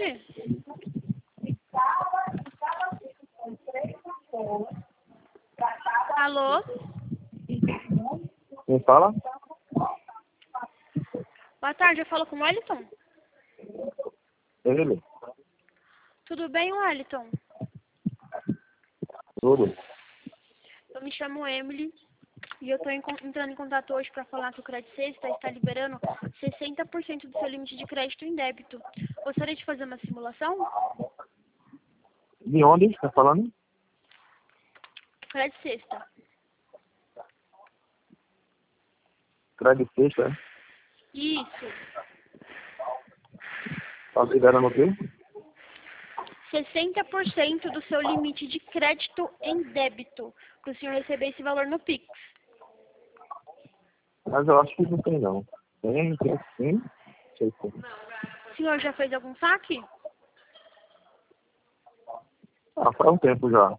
tarde. Alô? Quem fala? Boa tarde, eu falo com o Wellington. Ele? Tudo bem, Wellington? Tudo. Eu me chamo Emily e eu estou entrando em contato hoje para falar que o Crédito Sexta está liberando 60% do seu limite de crédito em débito. Gostaria de fazer uma simulação? De onde está falando? Crédito Sexta. Crédito Sexta, é? Isso. Tá liberando o quê? 60% do seu limite de crédito em débito, para o senhor receber esse valor no Pix. Mas eu acho que não tem não. Tem sim. Sei sim. O senhor já fez algum saque? Ah, faz um tempo já.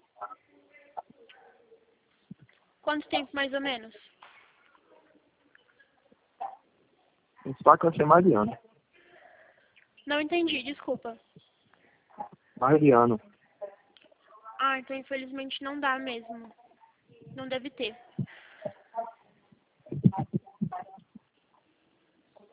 Quanto tempo mais ou menos? Um saco vai ser mais de ano. Não entendi, desculpa. Mais de ano. Ah, então infelizmente não dá mesmo. Não deve ter.